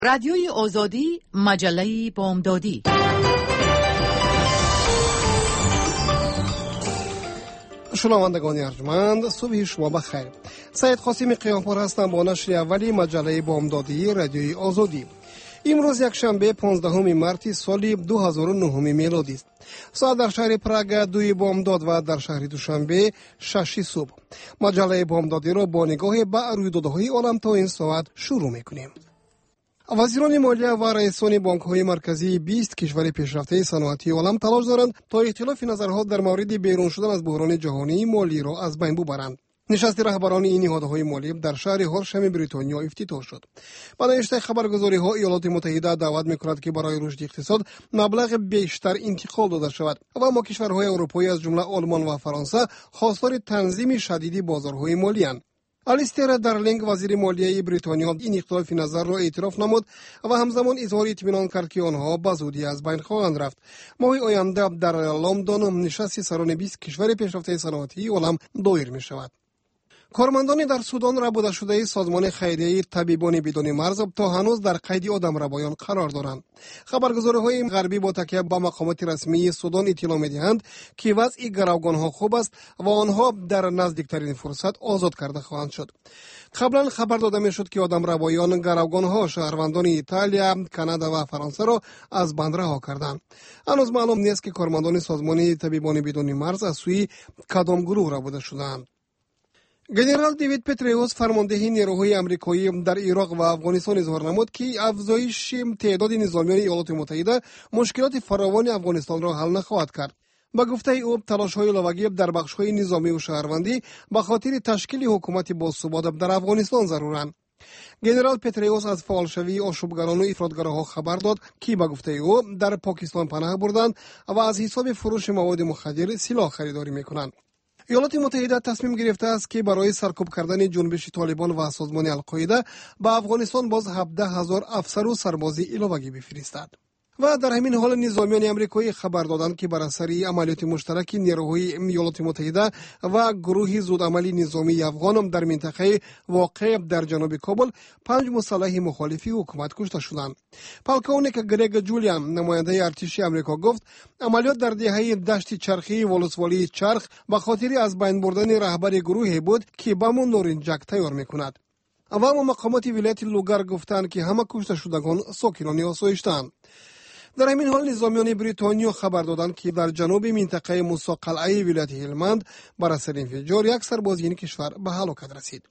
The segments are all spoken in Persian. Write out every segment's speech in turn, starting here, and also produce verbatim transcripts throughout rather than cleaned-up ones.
رادیوی آزادی، مجله بامدادی. شنوندگان ارجمند، صبح شما بخیر. سید قاسم قیامپور هستم با نشر اولی مجله بامدادی رادیوی آزادی. امروز یک شنبه پانزدهم مارس سال دو هزار و نه میلادی است. ساعت در شهر پراگ دوی بامداد و در شهر دوشنبه شش صبح. مجله بامدادی را با نگاه به رویدادهای عالم تا این ساعت شروع میکنیم. وزیران مالیه و رئیسان بانک‌های مرکزی بیست کشور پیشرفته صنعتی عالم تلاش دارند تا اختلاف نظرها در مورد بیرون شدن از بحران جهانی مالی را از بین ببرند. نشست رهبران این نهادهای مالی در شهر هورشم بریتانیا افتتاح شد. با نوشته خبرگزاری‌ها ایالات متحده دعوت می‌کند که برای رشد اقتصاد مبلغ بیشتر انتقال داده شود و اما کشورهای اروپایی از جمله آلمان و فرانسه خواستار تنظیم شدید بازارهای مالی اند. الیستر درلینگ وزیر مالیه بریتانیا این اختلاف نظر را اعتراف نمود و همزمان اظهار اطمینان کرد که آنها به زودی از بین خواهند رفت. ماه آینده در لندن نشست سران بیست کشور پیشرفته صنعتی عالم دایر می شود. کارمندان در سودان ربوده شده سازمان خیریه طبیبان بدون مرز تا هنوز در قید آدمربایان قرار دارند. خبرگزاری‌های غربی با تکیه به مقامات رسمی سودان اطلاع می‌دهند که وضع گروگان‌ها خوب است و آنها در نزدیکترین فرصت آزاد کرده خواهند شد. قبلا خبر داده می‌شد که آدمربایان گروگان‌ها شهروندان ایتالیا، کانادا و فرانسه را از بند رها کردند. هنوز معلوم نیست که کارمندان سازمان طبیبان بدون مرز از سوی کدام گروه ربوده شدند. گنرال دیوید پتریوس فرمانده نیروهای آمریکایی در عراق و افغانستان اظهار نمود که افزایش تعداد نظامیان ایالات متحده مشکلات فراوان افغانستان را حل نخواهد کرد. با گفته او تلاش‌های لواگی در بخش‌های نظامی و شهروندی به خاطر تشکیل حکومت باثبات در افغانستان ضرورند. گنرال پتریوس از فعالشوی آشوبگران و افراطگراها خبر داد که با گفته او در پاکستان پناه بردند و از حساب فروش مواد مخدر سلاح خریداری می‌کنند. ایالات متحده تصمیم گرفته است که برای سرکوب کردن جنبش طالبان و سازمان القاعده به افغانستان باز هفده هزار افسر و سربازی علاوگی بفرستد. و در همین حال نظامیان آمریکایی خبر دادند که بر اثر عملیات مشترک نیروهای ایالات متحده و گروه زودعملی نظامی افغان در منطقه واقع در جنوب کابل پنج مسلح مخالف حکومت کشته شدند. پالکونیک گرگ جولیان نماینده ارتش آمریکا گفت عملیات در دهه دشت چرخی ولسوالی چرخ به خاطر از بین بردن رهبر گروهی بود که بم و نارنجک تیار میکند. و اما مقامات ولایت لوگر گفتند که همه کشته شدگان ساکنان آسایش‌اند. در همین حال نظامیان بریتانیا خبر دادند که در جنوب منطقه موسی قلعه ولایت هلمند بر اثر انفجار یک سرباز این کشور به هلاکت رسید.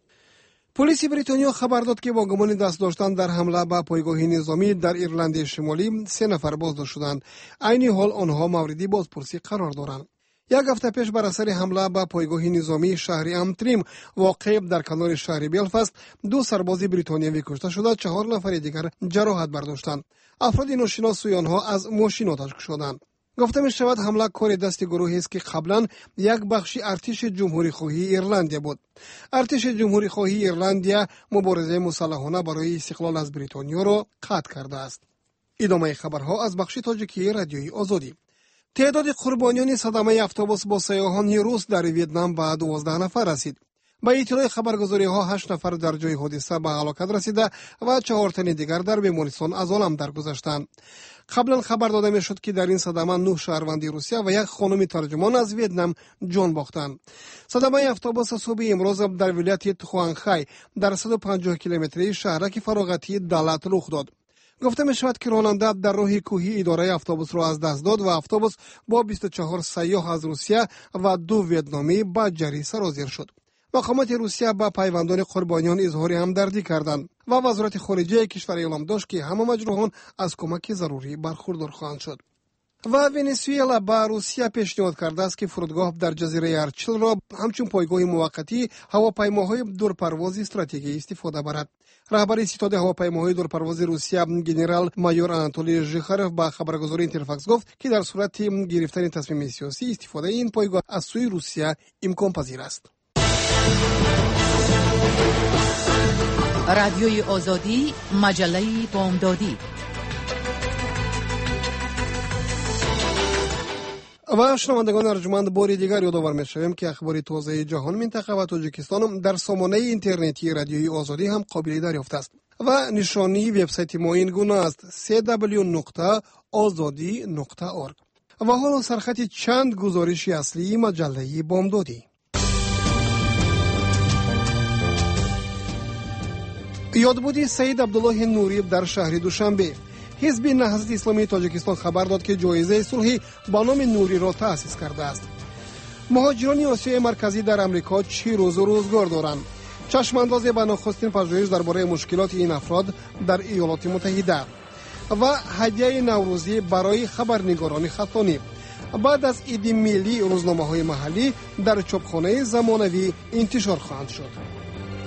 پلیس بریتانیا خبر داد که با گمان دست داشتن در حمله به پایگاه نظامی در ایرلند شمالی سه نفر بازداشت شدند. عین حال آنها موردی بازپرسی قرار دارند. یک هفته پیش بر اثر حمله به پایگاه نظامی شهر امتریم واقع در کنار شهر بلفاست دو سرباز بریتانیایی کشته شده، چهار نفر دیگر جراحت برداشتند. افراد ناشناس آنها از ماشین آتش کشیدند. گفته می شود حمله کار دست گروهی است که قبلا یک بخش ارتش جمهوری خواهی ایرلندیا بود. ارتش جمهوری خواهی ایرلندیا مبارزه مسلحانه برای استقلال از بریتانیا را قطع کرده است. ادامه خبرها از بخش تاجیکی رادیوی آزادی. تعداد قربانیان صدمه اتوبوس با سیاحان روس در ویتنام به دوازده نفر رسید. با اطلاع خبرگزاری‌ها هشت نفر در جای حادثه به هلاکت رسیده و چهار تن دیگر در بیمارستان از عالم درگذشتند. قبلا خبر داده می‌شد که در این صدمه نه شهروند روسیه و یک خانم ترجمان از ویتنام جان باختند. صدمه اتوبوس صبح امروز در ولایت خوانخای در صد و پنجاه کیلومتری شهرک فراغتی دالت رخ داد. گفته می شود که راننده در راه کوهی اداره اتوبوس را از دست داد و اتوبوس با بیست و چهار سیاح از روسیه و دو ویتنامی به جری سرازیر شد. مقامات روسیه با پیوندان قربانیان اظهار همدردی کردند و وزارت خارجه کشور اعلام داشت که همه مجروحان از کمک ضروری برخوردار خواهند شد. و ونزوئلا به روسیه پیشنهاد کرده است که فرودگاه در جزیره ارچیل را همچون پایگاه موقتی هواپیماهای دورپرواز استراتژیکی استفاده برد. رهبر ستاد هواپیماهای دورپرواز روسیه گنرال مایور آناتولی ژخارف به خبرگزاری اینترفاکس گفت که در صورت گرفتن تصمیم سیاسی استفاده این پایگاه از سوی روسیه امکان پذیر است. رادیوی آزادی، مجله بامدادی. و شنوندگان ارجمند باری دیگر یادآور می‌شویم که اخبار تازه جهان، منطقه و تاجیکستان در سامانه اینترنتی رادیوی آزادی هم قابل دریافت است. و نشانی وبسایت ما این گونه است: سی دبلیو نقطه آزادی نقطه اورگ. و حالا سرخط چند گزارش اصلی مجله بامدادی. یادبودی سید عبدالله نوری در شهر دوشنبه. حزب نهضت اسلامی تاجیکستان خبر داد که جایزه صلح با نام نوری را تأسیس کرده است. مهاجران آسیای مرکزی در امریکا چی روز و روزگار دارند؟ چشمانداز به نخستین پژوهش درباره مشکلات این افراد در ایالات متحده و هدیه نوروزی برای خبرنگاران خطانی. بعد از عید ملی روزنامه‌های محلی در چاپخانه زمانوی انتشار خواهند شد.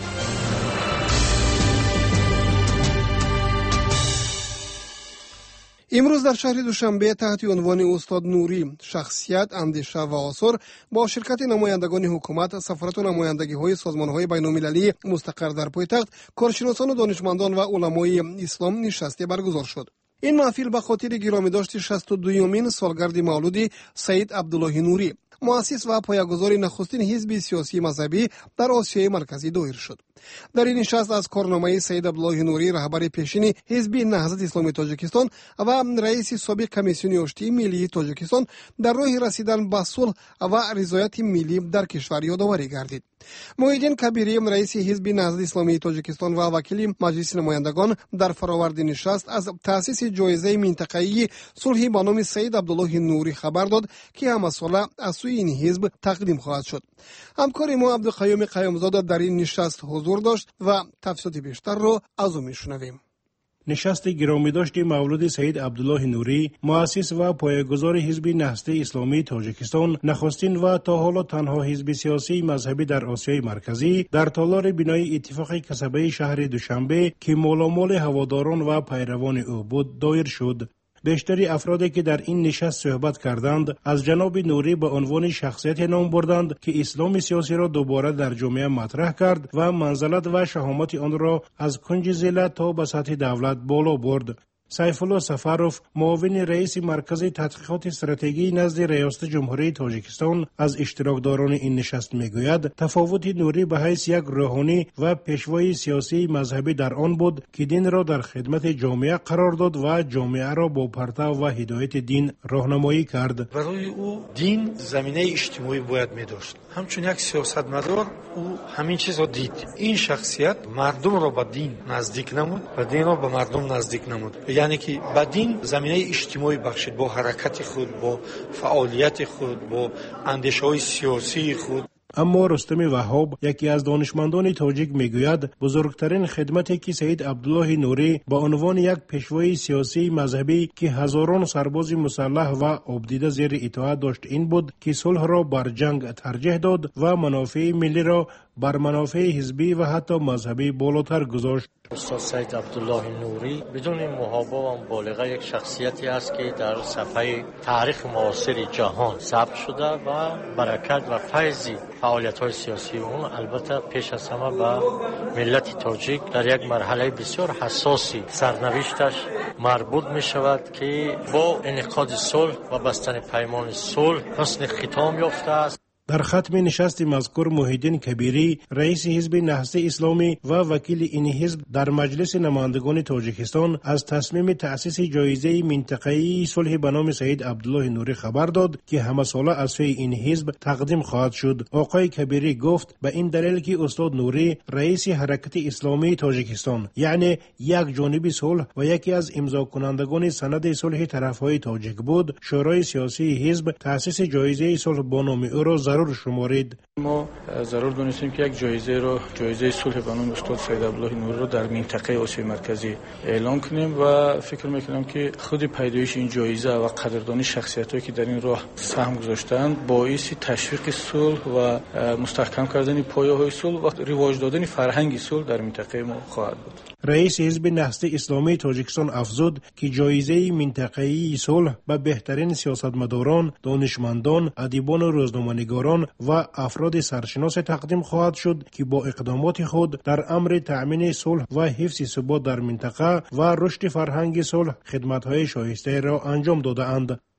امروز در شهر دوشنبه تحت عنوان استاد نوری شخصیت، اندیشه و آثار با شرکت نمایندگان حکومت، سفارت و نمایندگی‌های سازمان‌های بین‌المللی مستقر در پایتخت، کارشناسان و دانشمندان و علمای اسلام نشستی برگزار شد. این محفل به خاطر گرامیداشت شصت و دومین سالگرد مولود سید عبدالله نوری، مؤسس و پایه‌گذار نخستین حزب سیاسی مذهبی در آسیای مرکزی دایر شد. در این نشست از کارنامه سید عبدالله نوری، رهبر پیشین حزب نهضت اسلامی تاجیکستان و رئیس سابق کمیسیون آشتی ملی تاجیکستان در راه رسیدن به صلح و رضایت ملی در کشور یادآوری گردید. محیدین کبیری، رئیس حزب نهضت اسلامی تاجیکستان و وکیل مجلس نمایندگان، در فراورد نشست از تأسیس جایزه منطقه‌ای صلح با نام سید عبدالله نوری خبر داد که همساله از سوی این حزب تقدیم خواهد شد. همکار ما عبدالقیوم قیامزاده در این نشست حضور داشت و تفصیلات بیشتر را از او میشنویم. نشست گرامیداشت مولود سید عبدالله نوری، مؤسس و پایه‌گذار حزب نهضت اسلامی تاجیکستان، نخستین و تا حالا تنها حزب سیاسی مذهبی در آسیای مرکزی، در تالار بنای اتفاق کسبه شهر دوشنبه که مالامال هواداران و پیروان او بود دایر شد. بیشتری افرادی که در این نشست صحبت کردند از جناب نوری به عنوان شخصیت نام بردند که اسلام سیاسی را دوباره در جامعه مطرح کرد و منزلت و شهامت آن را از کنج ذلت تا به سطح دولت بالا برد. سیف الله سفروف، معاون رئیس مرکز تحقیقات استراتژی نزد ریاست جمهوری تاجیکستان، از اشتراکداران این نشست میگوید تفاوت نوری به حیث یک روحانی و پیشوای سیاسی مذهبی در آن بود که دین را در خدمت جامعه قرار داد و جامعه را با پرتو و هدایت دین راهنمایی کرد. برای او دین زمینه اجتماعی باید می داشت. همچون یک سیاستمدار او همین چیز را دید. این شخصیت مردم را به دین نزدیک نمود و دین را به مردم نزدیک نمود. یعنی که با دین زمینه اجتماعی بخشید، با حرکت خود، با فعالیت خود، با اندیشه‌های سیاسی خود. اما رستم وهاب، یکی از دانشمندان تاجیک، میگوید بزرگترین خدمتی که سید عبدالله نوری با عنوان یک پیشوای سیاسی مذهبی که هزاران سرباز مسلح و آبدیده زیر اطاعت داشت این بود که صلح را بر جنگ ترجیح داد و منافع ملی را بر منافع حزبی و حتی مذهبی بالاتر گذاشت. استاد سید عبدالله نوری بدون محابا و مبالغه یک شخصیتی است که در صفحه تاریخ معاصر جهان ثبت شده و برکت و فیض فعالیت‌های سیاسی اون البته پیش از همه به ملت تاجیک در یک مرحله بسیار حساسی سرنوشتش مربوط می شود که با انعقاد صلح و بستن پیمان صلح حسن ختام یافته است. در ختم نشست مذکور محیدین کبیری، رئیس حزب نهضت اسلامی و وکیل این حزب در مجلس نمایندگان تاجیکستان، از تصمیم تأسیس جایزه منطقه‌ای صلح به نام سید عبدالله نوری خبر داد که همه ساله از سوی این حزب تقدیم خواهد شد. آقای کبیری گفت به این دلیل که استاد نوری رئیس حرکت اسلامی تاجیکستان، یعنی یک جانبی صلح و یکی از امضا کنندگان سند صلح طرفهای تاجیک بود، شورای سیاسی حزب تأسیس جایزه صلح با نام او را ضرور شمارید. ما ضرور دونستیم که یک جایزه رو جایزه صلح به نام استاد سید عبدالله نوری رو در منطقه آسیای مرکزی اعلان کنیم و فکر میکنم که خود پیدایش این جایزه و قدردانی شخصیتایی که در این راه سهم گذاشتند باعث تشویق صلح و مستحکم کردن پایه‌های صلح و رواج دادن فرهنگ صلح در منطقه ما خواهد بود. رئیس حزب نهضت اسلامی تاجیکستان افزود که جایزه منطقه‌ای صلح به بهترین سیاستمداران، دانشمندان، ادیبان و روزنامه‌نگاران و افراد سرشناس تقدیم خواهد شد که با اقدامات خود در امر تأمین صلح و حفظ ثبات در منطقه و رشد فرهنگ صلح خدمت‌های شایسته را انجام داده‌اند.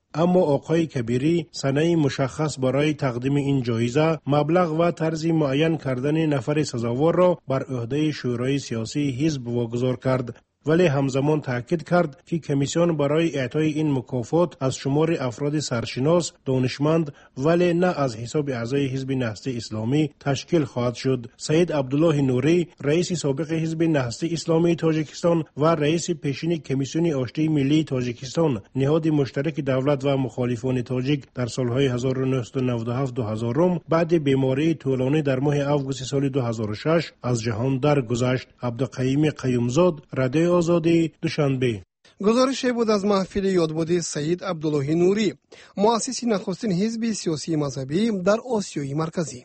اما آقای کبیری سنه مشخص برای تقدیم این جایزه، مبلغ و طرز معین کردن نفر سزاوار را بر عهده شورای سیاسی حزب واگذار کرد، ولی همزمان تاکید کرد که کمیسیون برای اعطای این مکافات از شمار افراد سرشناس، دانشمند ولی نه از حساب اعضای حزب نهضت اسلامی تشکیل خواهد شد. سید عبدالله نوری، رئیس سابق حزب نهضت اسلامی تاجیکستان و رئیس پیشین کمیسیون آشتی ملی تاجیکستان، نهاد مشترک دولت و مخالفان تاجیک در سالهای هزار و نهصد و نود و هفت تا دو هزار بعد بیماری طولانی در ماه آگوست سال دو هزار و شش از جهان درگذشت. عبدالقیوم قیومزاد، رادیو آزادی، دوشنبه. گزارش بود از محفل یادبود سید عبدالله نوری، مؤسس نخستین حزب سیاسی مذهبی در آسیای مرکزی.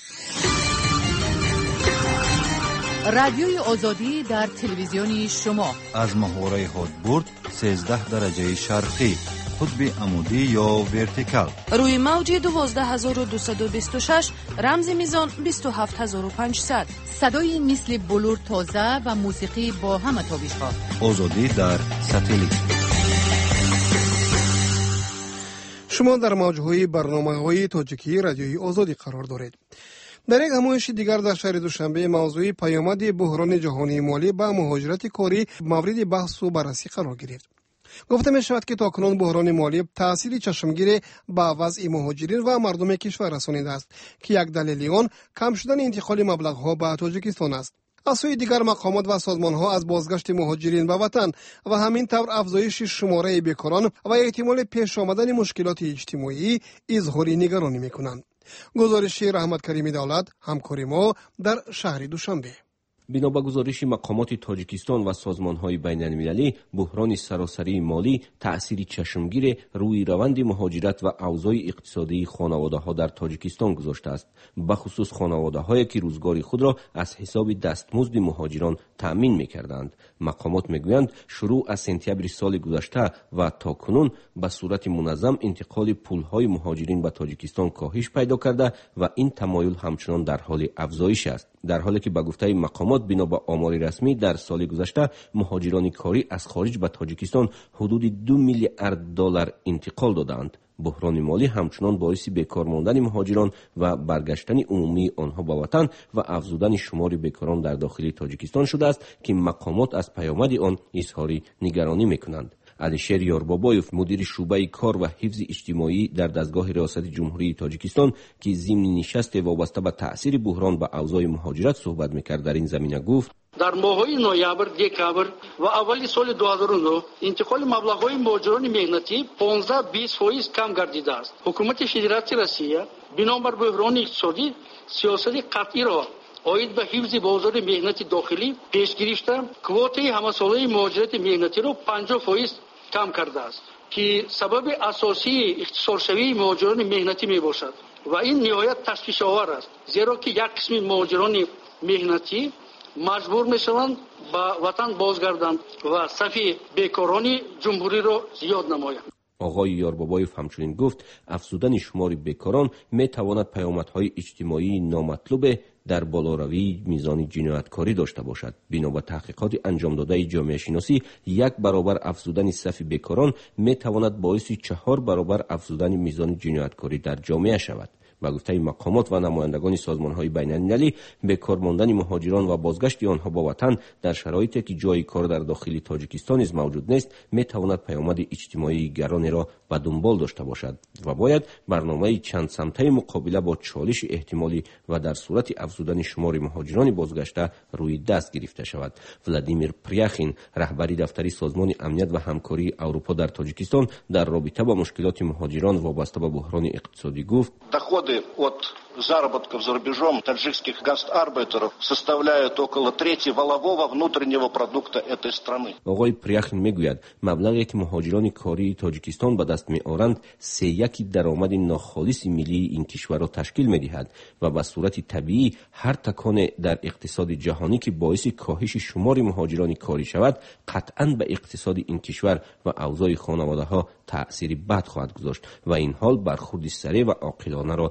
رادیوی آزادی در تلویزیونی شما از محوره هادبورد سیزده درجه شرقی، قطب عمودی یا ورتیکال، روی موج دوازده هزار و دویست و بیست و شش، رمز میزان بیست و هفت هزار و پانصد. صدای مثل بلور تازه و موسیقی با همه تابش‌ها. آزادی در ساتلیت. شما در موج‌های برنامه‌های تاجیکی رادیوی آزادی قرار دارید. در یک همایش دیگر در شهر دوشنبه، موضوع پیامد بحران جهانی مالی به مهاجرت کاری مورد بحث و بررسی قرار گرفت. گفته می شود که تاکنون بحران مالی تأثیری چشمگیر به وضع مهاجرین و مردم کشور رسانیده است که یک دلیل آن کم شدن انتقال مبلغ‌ها به تاجیکستان است. از سوی دیگر مقامات و سازمان‌ها از بازگشت مهاجرین به وطن و همین طور افزایش شماره بیکاران و احتمال پیش آمدن مشکلات اجتماعی اظهار نگرانی می‌کنند. گزارش رحمت کریم دولت، همکار ما در شهر دوشنبه. بنا به گزارش مقامات تاجیکستان و سازمان‌های بین‌المللی، بحران سراسری مالی تأثیری چشمگیر روی روند مهاجرت و اوضاع اقتصادی خانواده‌ها در تاجیکستان گذاشته است، به خصوص خانواده‌هایی که روزگار خود را از حساب دستمزد مهاجران تأمین می‌کردند. مقامات می‌گویند شروع از سپتامبر سال گذشته و تاکنون به صورت منظم انتقال پول‌های مهاجرین به تاجیکستان کاهش پیدا کرده و این تمایل همچنان در حال افزایش است، در حالی که به گفته مقامات بنا به آمار رسمی در سال گذشته مهاجران کاری از خارج به تاجیکستان حدود دو میلیارد دلار انتقال دادند. بحران مالی همچنان باعث بیکار ماندن مهاجران و برگشتن عمومی آنها به وطن و افزودن شمار بیکاران در داخل تاجیکستان شده است که مقامات از پیامد آن اظهار نگرانی میکنند. علیشیر یاربابایوف، مدیر شعبه کار و حفظ اجتماعی در دستگاه ریاست جمهوری تاجیکستان که ضمن نشست وابسته به تأثیر بحران به اوضاع مهاجرت صحبت میکرد، در این زمینه گفت: در ماه‌های نوامبر، دکامبر و اوایل سال دو هزار و نه انتقال مبلغ‌های مهاجران مهنتی پانزده تا بیست درصد کم گردیده است. حکومت فدراسیون روسیه بنابر بحران اقتصادی سیاست قطعی را آید به حفظ بازار مهنتی داخلی پیش گرفته، کوتای همساله مهاجرت مهنتی را پنجاه درصد کم کرده است که سبب اساسی اختصارشوی مهاجران مهنتی می باشد و این نهایت تشویش آور است، زیرا که یک قسم مهاجران مهنتی مجبور می شوند به وطن بازگردند و صف بیکاران جمهوری را زیاد نمایند. آقای یاربابایوف همچنین گفت افزودن شمار بیکاران می تواند پیامدهای اجتماعی نامطلوب در بالاروی میزان جنایتکاری داشته باشد. بنا به تحقیقات انجام داده جامعه شناسی، یک برابر افزودن صف بیکاران می تواند باعث چهار برابر افزودن میزان جنایتکاری در جامعه شود. با گفته مقامات و نمایندگان سازمان‌های بین‌المللی، بیکار ماندن مهاجران و بازگشت آنها به وطن در شرایطی که جای کار در داخل تاجیکستان نیز موجود نیست، می‌تواند پیامد اجتماعی گرانی را به دنبال داشته باشد و باید برنامه چند سمته مقابله با چالش احتمالی و در صورت افزودن شمار مهاجران بازگشته روی دست گرفته شود. ولادیمیر پریاخین، رهبری دفتر سازمان امنیت و همکاری اروپا در تاجیکستان، در رابطه با مشکلات مهاجران وابسته به بحران اقتصادی گفت: от заработков за рубежом таджикских гастарбайтеров составляют около трети валового внутреннего продукта этой страны. آقای پریاخین میگوید مبلغی که مهاجران کاری تاجیکستان به دست میآورند سه یکی درآمد ناخالص ملی این کشور را تشکیل میدهد و به صورت طبیعی هر تکان در اقتصاد جهانی که باعث کاهش شمار مهاجران کاری شود قطعاً به اقتصاد این کشور و اوضاع خانواده‌ها تأثیری بد خواهد گذاشت و این حال برخورد سریع و عاقلانه را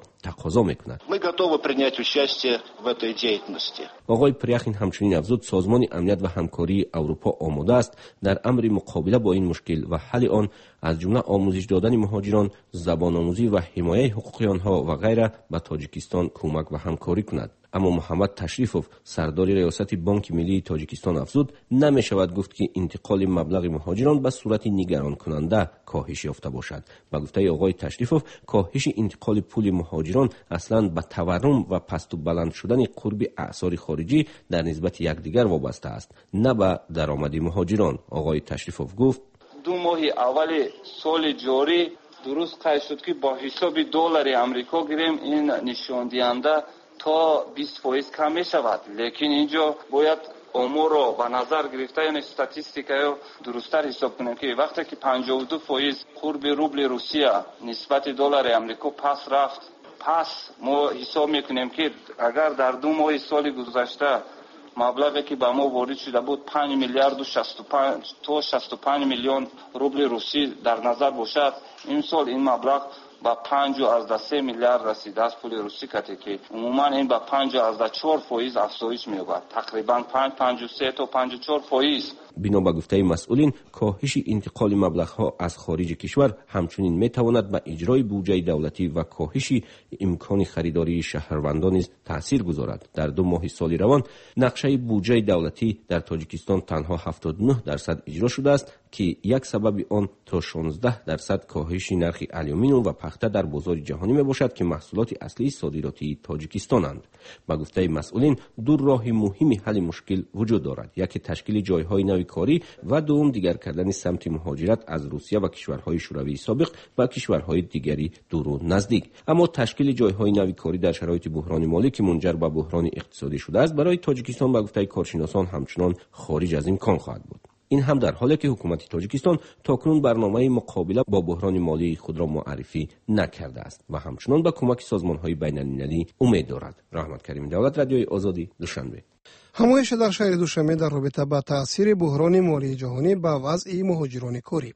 تقاضا میکند. Мы готовы принять участие в этой деятельности. آقای پریاخین همچنین افزود سازمان امنیت و همکاری اروپا آماده است در امر مقابله با این مشکل و حل آن از جمله آموزش دادن مهاجران، زبان آموزی و حمایت حقوق آنها و غیره به تاجیکستان کمک و همکاری کند. اما محمد تشریفوف سردار ریاست بانک ملی تاجیکستان افزود نمی شود گفت که انتقال مبلغ مهاجران به صورت نگران کننده کاهش یافته باشد. با گفته آقای تشریفوف کاهش انتقال پول مهاجران اصلا به تورم و پست و بلند شدن قرب اعصار خارجی در نسبت یکدیگر وابسته است، نه به درآمد مهاجران. آقای تشریفوف گفت دو ماه اول سال جاری درست قید شد که با حساب دلار آمریکا گیریم این نشان دهنده تا بیست درصد کم می شود، لیکن اینجا باید امور رو به نظر گرفته، یعنی استاتستیکا رو درست‌تر حساب کنیم که وقتی که پنجاه و دو درصد قرب روبل روسیه نسبت دلار آمریکا پس رفت، پس ما حساب میکنیم که اگر در دو ماه سال گذشته مبلغی که به ما وارد شده بود پنج میلیارد و شصت و پنج تا شصت و پنج میلیون روبل روسی در نظر باشد، این سال این مبلغ با پنج و از سه میلیارد رسیده است پول روسی کتی که عموما این با پنج و از چهار فایز افزایش می‌یابد، تقریبا پنج پنج و سه تا پنج و چهار فایز. بنا به گفته مسئولین کاهش انتقال مبلغ‌ها از خارج کشور همچنین می‌تواند به اجرای بودجه دولتی و کاهش امکان خریداری شهروندان نیز تاثیر گذارد. در دو ماه سال روان نقشه بودجه دولتی در تاجیکستان تنها هفتاد و نه درصد اجرا شده است که یک سبب آن تا شانزده درصد کاهش نرخ آلومینیوم و پخته در بازار جهانی میباشد که محصولات اصلی صادراتی تاجیکستانند. با گفته مسئولین دو راه مهم حل مشکل وجود دارد، یکی تشکیل جایهای نوی کاری و دوم دیگر کردن سمت مهاجرت از روسیه و کشورهای شوروی سابق و کشورهای دیگری دور و نزدیک. اما تشکیل جایهای نوی کاری در شرایط بحران مالی که منجر به بحران اقتصادی شده است برای تاجیکستان با گفته کارشناسان همچنان خارج از امکان خواهد بود. این هم در حالی که حکومت تاجیکستان تاکنون برنامه مقابله با بحران مالی خود را معرفی نکرده است و همچنان به کمک سازمان‌های بین‌المللی امید دارد. رحمت کریم دولت، رادیوی آزادی، دوشنبه. همایش در شهر دوشنبه در رابطه با تاثیر بحران مالی جهانی به وضع مهاجران کاری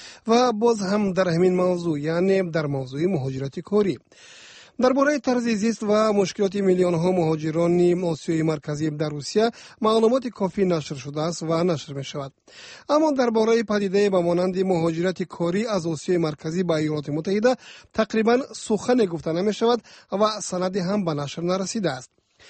و باز هم در همین موضوع، یعنی در موضوع مهاجرت کاری، درباره طرز زیست و مشکلات میلیون ها مهاجران آسیای مرکزی در روسیه معلومات کافی نشر شده است و نشر می شود. اما درباره پدیده به مانند مهاجرت کاری از آسیای مرکزی به ایالات متحده تقریبا سخن گفته نمی شود و سندی هم به نشر نرسیده است.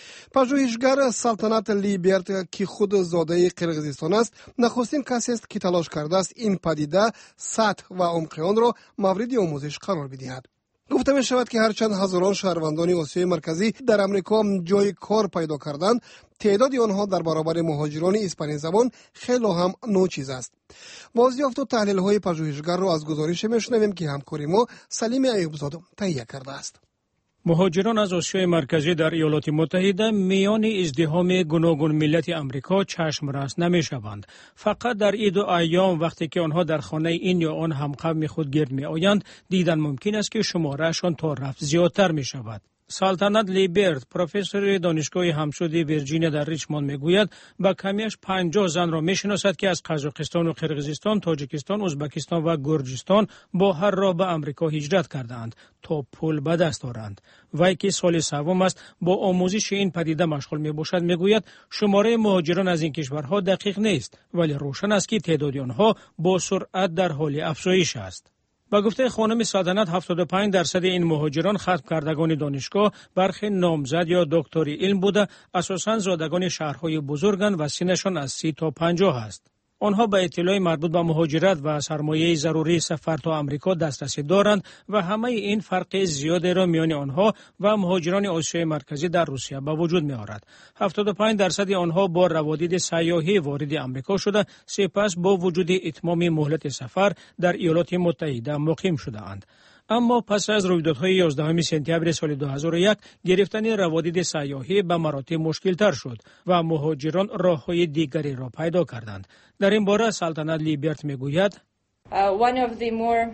پژوهشگر سلطنت لیبرت که خود زاده قرقیزستان است، نخستین کسی است که تلاش کرده است این پدیده سطح و عمق آن را مورد آموزش قرار بدهد. گفته می شود که هرچند هزاران شهروندان آسیای مرکزی در امریکا جای کار پیدا کردند، تعداد آنها در برابر مهاجران اسپانیایی زبان خیلی هم نوچیز است. بازیافت و تحلیل های پژوهشگر را از گزارش میشنویم که همکاری ما سلیم ایوبزاده تهیه کرده است. مهاجران از آسیای مرکزی در ایالات متحده میان ازدحام گوناگون ملت امریکا چشم راست نمی شوند. فقط در عید و ایام وقتی که آنها در خانه این یا آن همقوم خود گرد می آیند دیدن ممکن است که شمارهشان تا رفت زیادتر می شود. سلطنت لیبرت، پروفسور دانشگاه همسود ویرجینیا در ریچموند میگوید با کمیش پنجاه زن را میشناسد که از قزاقستان و قرقیزستان، تاجیکستان، ازبکستان و گرجستان با هر راه به امریکا هجرت کردند تا پول به دست دارند. وی که سال سوم است با آموزش این پدیده مشغول می باشد میگوید شماره مهاجران از این کشورها دقیق نیست، ولی روشن است که تعداد آنها با سرعت در حال افزایش است. با گفته خانم سلطنت هفتاد و پنج درصد این مهاجران ختم کردگان دانشگاه، برخی نامزد یا دکتری علم بوده، اساساً زادگان شهرهای بزرگند و سنشان از سی تا پنجاه است. آنها به اطلاع مربوط به مهاجرت و سرمایه ضروری سفر تا آمریکا دسترسی دارند و همه این فرق زیادی را میان آنها و مهاجران آسیای مرکزی در روسیه به وجود می آورد. هفتاد و پنج درصد آنها با روادید سیاحی وارد آمریکا شده، سپس با وجود اتمام مهلت سفر در ایالات متحده مقیم شده اند. اما پس از رویدادهای یازدهم سپتامبر سال دو هزار و یک گرفتن روادید سیاحی به مراتب مشکل‌تر شد و مهاجران راه‌های دیگری را پیدا کردند. در این باره سلطنت لیبرت میگوید uh, one of the more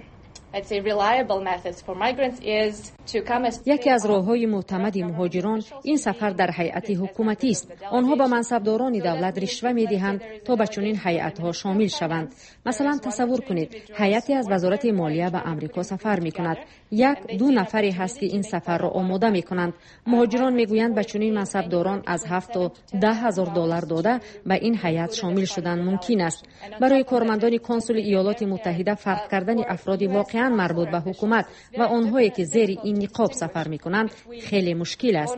یکی از راه‌های معتمد مهاجران این سفر در هیئت حکومتی است. آنها به منصبداران دولت رشوه می‌دهند تا به چنین هیئت‌ها شامل شوند. مثلا تصور کنید هیئتی از وزارت مالیه به آمریکا سفر می‌کند. یک دو نفری هست که این سفر را آماده می‌کنند. مهاجران می‌گویند به چنین منصبداران از هفت تا ده هزار دلار داده به این هیئت شامل شدن ممکن است. برای کارمندان کنسول ایالات متحده فرق کردن افرادی واقعاً مربوط به حکومت و آنهایی که زیر این نقاب سفر می‌کنند خیلی مشکل است.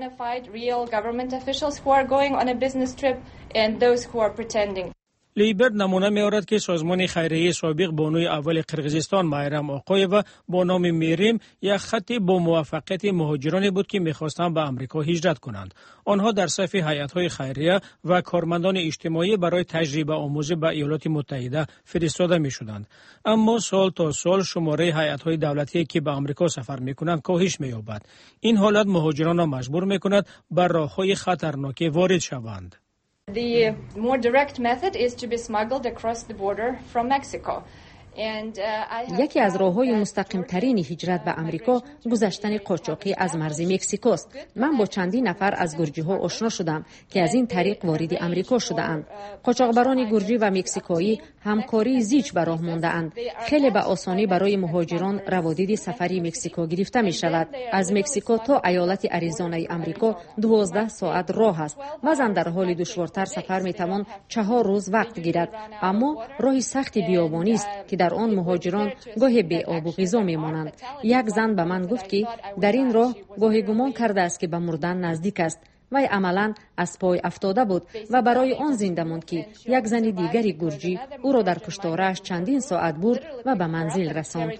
لیبرت نمونه می‌آورد که سازمان خیریه سابق بانوی اول قرقیزستان مایرام آقایوا با نام میریم یک خط با موفقیت مهاجرانی بود که می‌خواستند به آمریکا هجرت کنند. آنها در صف هیئت‌های خیریه و کارمندان اجتماعی برای تجربه آموزی به ایالات متحده فرستاده می‌شدند. اما سال تا سال شماره هیئت‌های دولتی که به آمریکا سفر می‌کنند کاهش می‌یابد. این حالت مهاجران را مجبور می‌کند به راه‌های خطرناک وارد شوند. The more direct method is to be smuggled across the border from Mexico. یکی از راه‌های مستقیم ترین هجرت به آمریکا گذشتن قاچاقی از مرز مکزیکو است. من با چندین نفر از گرجی‌ها آشنا شدم که از این طریق وارد آمریکا شده‌اند. قاچاقبران گرجی و مکزیکایی همکاری زیج به راه مانده‌اند. خیلی به آسانی برای مهاجران روادید سفری مکزیکو گرفته می‌شود. از مکزیکو تا ایالت آریزونای آمریکا دوازده ساعت راه است. بعضن در حال دشوارتر سفر می‌توان چهار روز وقت گیرد، اما راه سخت بیابانی است که در آن مهاجران گاهی بی آب و غذا میمانند. یک زن به من گفت که در این راه گاهی گمان کرده است که به مردن نزدیک است. وی عملاً از پای افتاده بود و برای آن زنده ماند که یک زن دیگری گرجی او را در کشتارش چندین ساعت برد و به منزل رساند.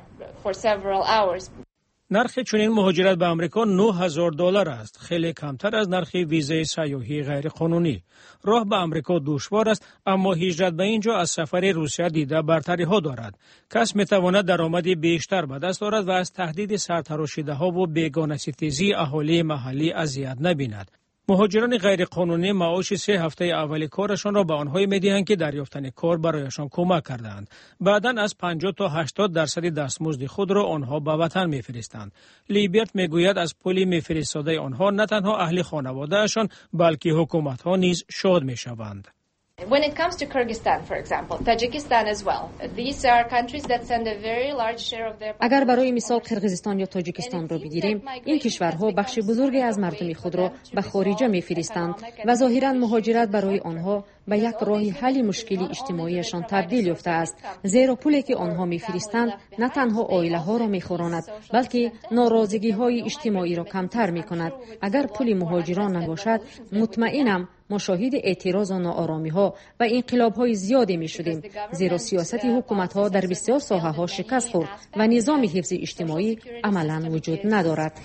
نرخ چنین مهاجرت به آمریکا نه هزار دلار است، خیلی کمتر از نرخ ویزای سیاحی غیر قانونی. راه به آمریکا دشوار است، اما هجرت به اینجا از سفر روسیه دیده برتری ها دارد. کس می تواند درآمدی بیشتر به دست آورد و از تهدید سرتراشیده ها و بیگانه ستیزی اهالی محلی اذیت نبیند. مهاجران غیر قانونی معاش سه هفته اول کارشان را به آنهایی می‌دهند که در یافتن کار برایشان کمک کردند. بعداً از پنجاه تا هشتاد درصد دستمزد خود را آنها به وطن می‌فرستند. لیبرت می‌گوید از پول می‌فرستاده آنها نه تنها اهل خانواده‌شان بلکه حکومت‌ها نیز شاد می‌شوند. When it comes to Kyrgyzstan, for example, Tajikistan as well, these are countries that send a very large share of their. اگر برای مثال قرقیزستان یا تاجیکستان را بگیریم، این کشورها بخش بزرگی از مردم خود را به خارج می‌فرستند و ظاهراً مهاجرت برای آنها به یک راه حل مشکلی اجتماعیشان تبدیل یافته است. زیرا پولی که آنها می‌فرستند نه تنها عائله‌ها را می‌خوراند، بلکه ناراضگی‌های اجتماعی را کمتر می‌کند. اگر پول مهاجران نباشد، مطمئنم ما شاهد اعتراض و ناآرامی‌ها و انقلاب‌های زیادی می‌شدیم، زیرا سیاست حکومت‌ها در بسیار ساحه‌ها شکست خورد و نظام حفظ اجتماعی عملاً وجود ندارد.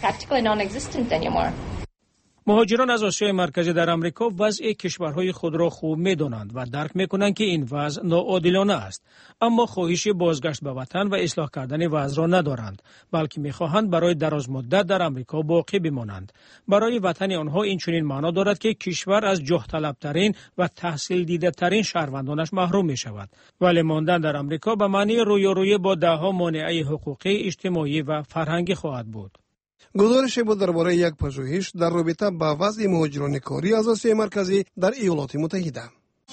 مهاجران از آسیای مرکزی در آمریکا وضع کشورهای خود را خوب می‌دانند و درک می‌کنند که این وضع ناعادلانه است، اما خواهش بازگشت به وطن و اصلاح کردن وضع را ندارند، بلکه می‌خواهند برای دراز مدت در آمریکا باقی بمانند. برای وطن آنها این چنین معنا دارد که کشور از جاه طلب‌ترین و تحصیل دیده‌ترین شهروندانش محروم می‌شود، ولی ماندن در آمریکا به معنی رویارویی با ده‌ها مانع حقوقی، اجتماعی و فرهنگی خواهد بود. گزارش بود درباره یک پژوهش در رابطه با وضع مهاجران کاری از آسیای مرکزی در ایالات متحده.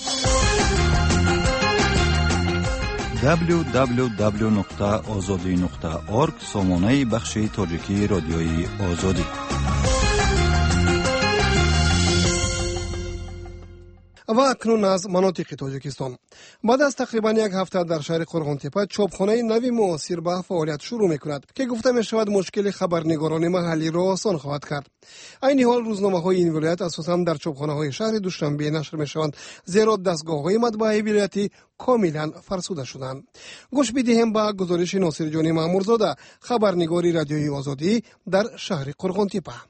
دبلیو دبلیو دبلیو نقطه آزادی نقطه اورگ سامانه بخش تاجیکی رادیوی آزادی. و اکنون از مناطق تاجیکستان. بعد از تقریبا یک هفته در شهر قرغانتپه چاپخانه نوی معاصر به فعالیت شروع می کند که گفته می شود مشکل خبرنگاران محلی را آسان خواهد کرد. این حال روزنامه های این ولایت اساساً در چاپخانه های شهر دوشنبه نشر می شوند، زیرا دستگاه های مطبعه ولایتی کاملا فرسوده شدند. گوش بدهیم به گزارش ناصر جان مامورزاده، خبرنگاری رادیوی آزادی در شهر قرغانتپه.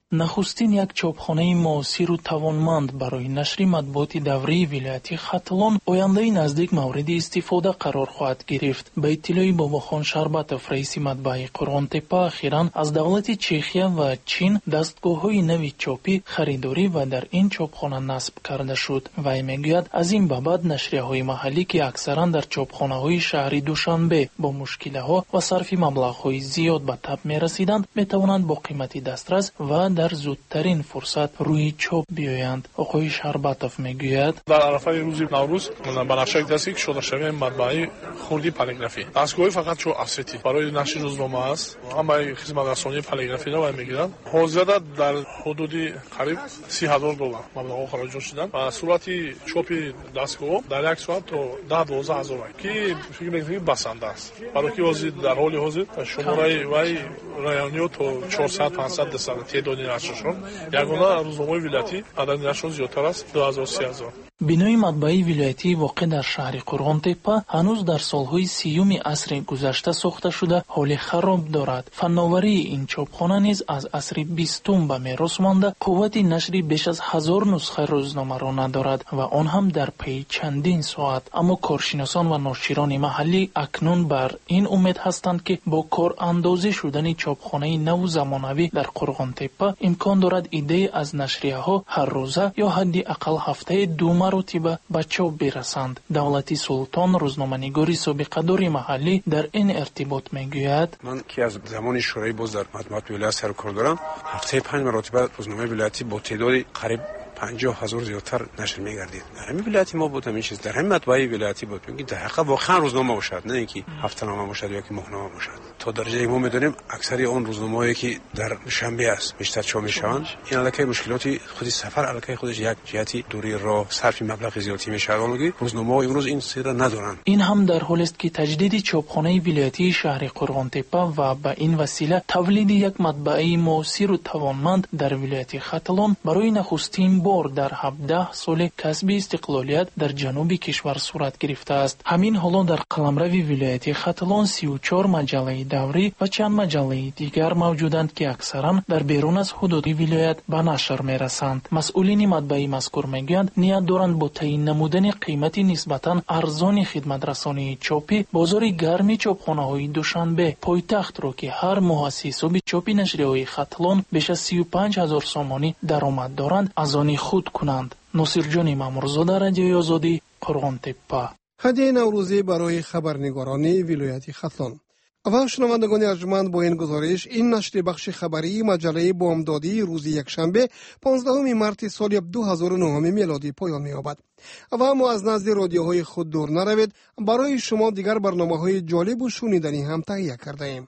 нахустин як чопхонаи муосиру тавонманд барои нашри матбуоти даврии вилояти Хатлон ояндаи наздик мавриди истифода қарор хоҳад гирифт. Ба иттилои Бобохон Шарбатов, раиси матбаи Қурғонтепа, ахиран аз давлати Чехия ва Чин дастгоҳҳои нави чопӣ харидорӣ ва дар ин чопхона насб карда шуд. Вай мегӯяд, аз ин ба баъд нашрияҳои маҳаллӣ ки аксаран дар чопхонаҳои шаҳри Душанбе бо мушкилаҳо ва сарфи маблағҳои зиёд ба таб мерасиданд, метавонанд бо қимати дастрас ва дар зудтарин фурсат рӯи чоп биёянд. Оқои Шарбатов мегӯяд, дар арафаи рӯзи наврӯз ба нақшаи дастгирӣ шуда шавем матбаъаи хурди полиграфӣ. Дастгоҳи фақат чо асети барои нашри рӯзнома аст. Ҳамаи хизматрасонии полиграфиро вай мегиранд. ҳозирда дар ҳудуди қариб си ҳазор доллар маблағҳо хароҷот шуданд ва сурати чопи дастгоҳ дар як соат то даҳ дувоздаҳ ҳазор ки фикр мекунам басанда аст. барои ки ҳозир дар ҳоли ҳозир шумораи вай райониё то чорсад панҷсад десад теъдоди нашршон ягона рӯзномаи вилоятӣ адади нашрон зиёдтар аст ду ҳазор се ҳазор. бинои матбаи вилоятӣ воқеъ дар шаҳри Қурғонтепа ҳанӯз дар солҳои сиюми асри гузашта сохта шуда ҳоли хароб дорад. фанноварии ин чопхона низ аз асри бистум ба мерос монда қуввати нашри беш аз ҳазор нусха рӯзномаро надорад ва он ҳам дар пайи чандин соат. аммо коршиносон ва ноширони маҳаллӣ акнун бар ин умед ҳастанд ки бо корандозӣ шудани чопхонаи наву замонавӣ дар Қурғонтепа имкон дорад идеи аз нашрияҳо ҳаррӯза ё ҳадди ақал ҳафтаи ду маротиба ба чоп бирасанд. Давлати Султон, рӯзноманигори собиқадори маҳаллӣ, дар ин иртибот мегӯяд, ман ки аз замони шӯраи боз дар матбуати вилоят сару кор дорам, ҳафтаи панҷ маротиба рӯзномаи вилоятӣ бо теъдоди қариб панҷоҳ ҳазор зиёдтар нашр мегардид. дар ҳамин вилояти мо буд, ҳамин чиз дар ҳамин матбаи вилоятӣ буд, ки дар ҳақиқат воқеан рӯзнома бошад, не ин ки ҳафтанома бошад ё ки моҳнома бошад. то дараҷае мо медонем аксари он рӯзномаое ки дар Душанбе аст бештар чоп мешаванд, ин аллакай мушкилоти худи сафар аллакай худаш як ҷиҳати дури роҳ, сарфи маблағи зиёдӣ мешавад. олуги рӯзномаҳо имрӯз ин сира надоранд. ин ҳам дар ҳолест ки таҷдиди чопхонаи вилоятии шаҳри Қурғонтепа ва ба ин васила тавлиди як матбаи муосиру тавонманд дар вилояти Хатлон барои нахустин бор дар ҳабдаҳ соли касби истиқлолият дар ҷануби кишвар сурат гирифтааст. ҳамин ҳоло дар қаламрави вилояти Хатлон сию чор маҷаллаи даврӣ ва чанд маҷаллаи дигар мавҷуданд ки аксаран дар берун аз ҳудуди вилоят ба нашр мерасанд. масъулини матбаи мазкур мегӯянд, ният доранд бо таъин намудани қимати нисбатан арзони хидматрасонии чопӣ бозори гарми чопхонаҳои Душанбе, пойтахтро ки ҳар моҳ аз ҳисоби чопи нашрияҳои Хатлон беш аз сию панҷ ҳазор сомонӣ даромад доранд, аз они худ кунанд. носирҷони Мамурзода, Радиои Озодӣ, Қурғонтепа. ҳадияи наврӯзӣ барои хабарнигорони вилояти Хатлон. ва шунавандагони арҷуманд, бо ин гузориш ин нашри бахши хабарии маҷаллаи бомдодии рӯзи якшанбе понздаҳуми марти соли ду ҳазору нӯҳуми мелодӣ поён меёбад. ва аммо аз назди родиоҳои худ дур наравед, барои шумо дигар барномаҳои ҷолибу шуниданӣ ҳам таҳия кардаем.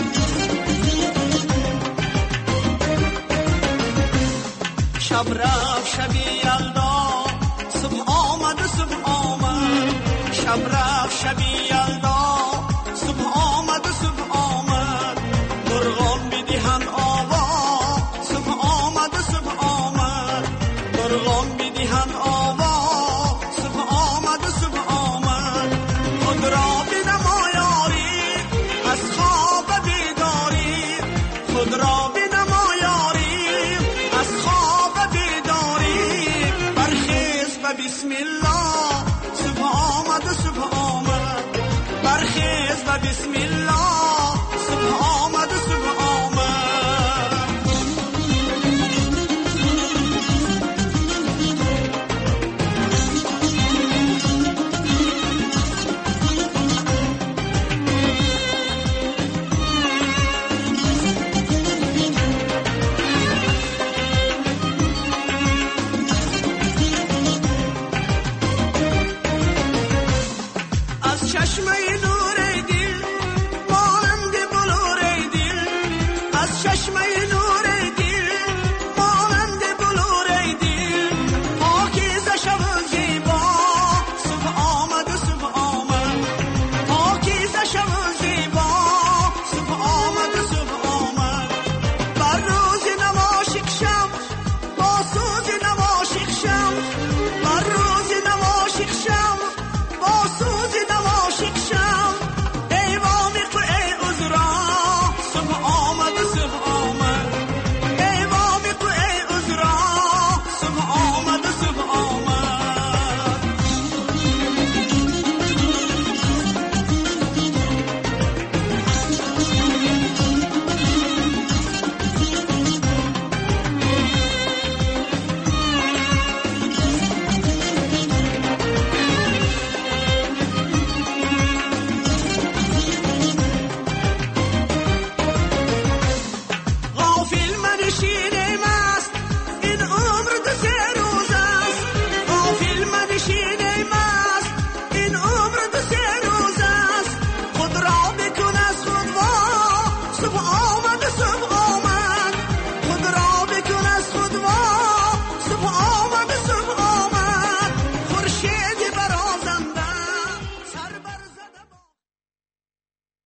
شب